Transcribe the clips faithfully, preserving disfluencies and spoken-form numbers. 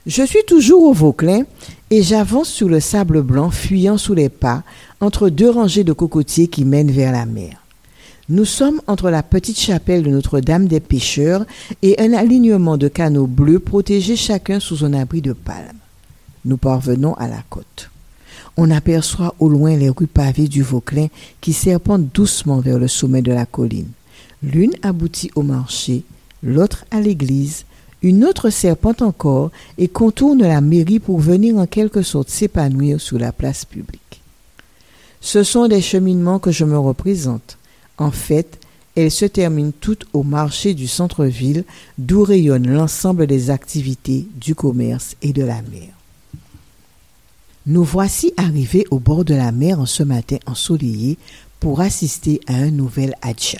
Je suis toujours au Vauclin et j'avance sur le sable blanc fuyant sous les pas entre deux rangées de cocotiers qui mènent vers la mer. Nous sommes entre la petite chapelle de Notre-Dame des Pêcheurs et un alignement de canaux bleus protégés chacun sous un abri de palmes. Nous parvenons à la côte. On aperçoit au loin les rues pavées du Vauclin qui serpentent doucement vers le sommet de la colline. L'une aboutit au marché, l'autre à l'église, une autre serpente encore et contourne la mairie pour venir en quelque sorte s'épanouir sur la place publique. Ce sont des cheminements que je me représente. En fait, elles se terminent toutes au marché du centre-ville d'où rayonne l'ensemble des activités, du commerce et de la mer. Nous voici arrivés au bord de la mer en ce matin ensoleillé pour assister à un nouvel adja.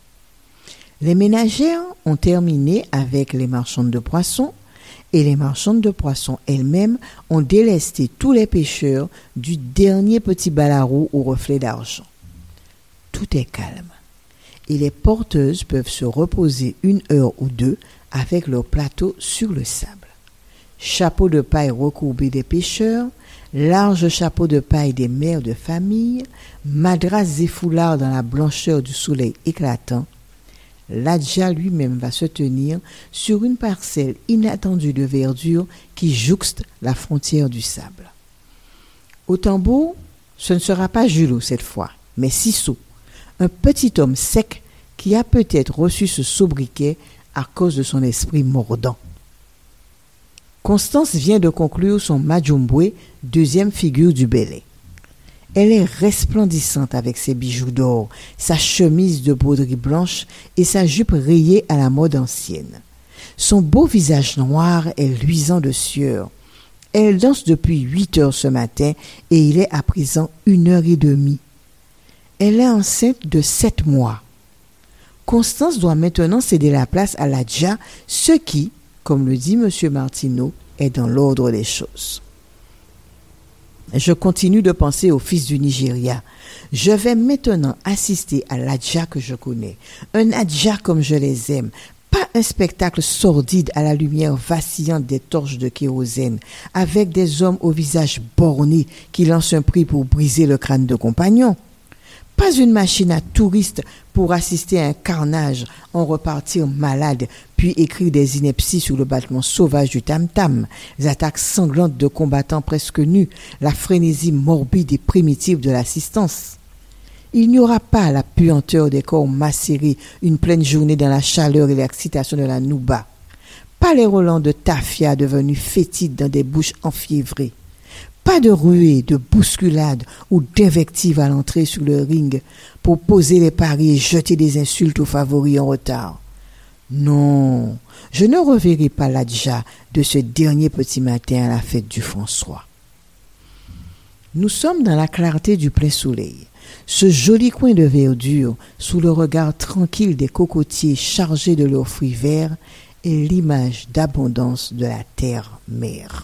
Les ménagères ont terminé avec les marchandes de poissons et les marchandes de poissons elles-mêmes ont délesté tous les pêcheurs du dernier petit ballarot au reflet d'argent. Tout est calme et les porteuses peuvent se reposer une heure ou deux avec leur plateau sur le sable. Chapeau de paille recourbé des pêcheurs, large chapeau de paille des mères de famille, madrasses et foulards dans la blancheur du soleil éclatant, l'adja lui-même va se tenir sur une parcelle inattendue de verdure qui jouxte la frontière du sable. Au tambour, ce ne sera pas Julot cette fois, mais Sissot, un petit homme sec qui a peut-être reçu ce sobriquet à cause de son esprit mordant. Constance vient de conclure son Majumbwe, deuxième figure du Belay. Elle est resplendissante avec ses bijoux d'or, sa chemise de broderie blanche et sa jupe rayée à la mode ancienne. Son beau visage noir est luisant de sueur. Elle danse depuis huit heures ce matin et il est à présent une heure et demie. Elle est enceinte de sept mois. Constance doit maintenant céder la place à l'adja, ce qui, comme le dit M. Martineau, est dans l'ordre des choses. Je continue de penser au fils du Nigeria. Je vais maintenant assister à l'adja que je connais. Un adja comme je les aime. Pas un spectacle sordide à la lumière vacillante des torches de kérosène, avec des hommes au visage borné qui lancent un prix pour briser le crâne de compagnon. Pas une machine à touristes pour assister à un carnage, en repartir malade, puis écrire des inepties sur le battement sauvage du tam-tam, les attaques sanglantes de combattants presque nus, la frénésie morbide et primitive de l'assistance. Il n'y aura pas la puanteur des corps macérés une pleine journée dans la chaleur et l'excitation de la nouba. Pas les relents de tafia devenus fétides dans des bouches enfiévrées. Pas de ruée, de bousculade ou d'invective à l'entrée sur le ring pour poser les paris et jeter des insultes aux favoris en retard. Non, je ne reverrai pas l'adja de ce dernier petit matin à la fête du François. Nous sommes dans la clarté du plein soleil. Ce joli coin de verdure, sous le regard tranquille des cocotiers chargés de leurs fruits verts, est l'image d'abondance de la terre-mère.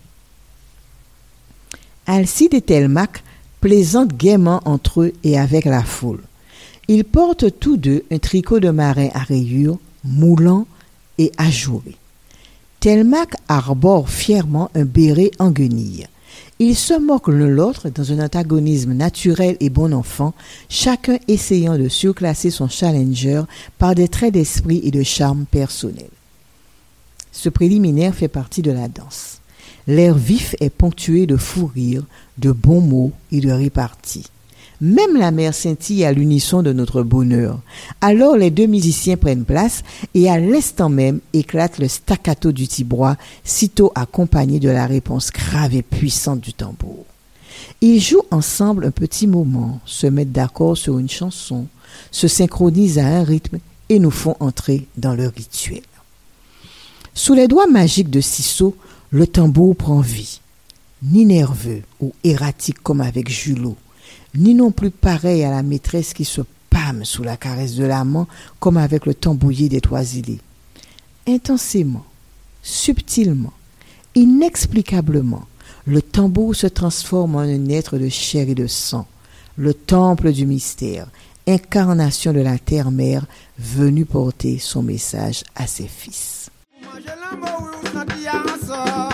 Alcide et Telmac plaisantent gaiement entre eux et avec la foule. Ils portent tous deux un tricot de marin à rayures, moulant et ajouré. Telmac arbore fièrement un béret en guenille. Ils se moquent l'un l'autre dans un antagonisme naturel et bon enfant, chacun essayant de surclasser son challenger par des traits d'esprit et de charme personnels. Ce préliminaire fait partie de la danse. L'air vif est ponctué de fou rires, de bons mots et de réparties. Même la mer scintille à l'unisson de notre bonheur. Alors les deux musiciens prennent place et à l'instant même éclate le staccato du tibois, sitôt accompagné de la réponse grave et puissante du tambour. Ils jouent ensemble un petit moment, se mettent d'accord sur une chanson, se synchronisent à un rythme et nous font entrer dans le rituel. Sous les doigts magiques de Sissot, le tambour prend vie, ni nerveux ou erratique comme avec Julot, ni non plus pareil à la maîtresse qui se pâme sous la caresse de l'amant comme avec le tambouiller des toisilés. Intensément, subtilement, inexplicablement, le tambour se transforme en un être de chair et de sang, le temple du mystère, incarnation de la terre-mère venue porter son message à ses fils.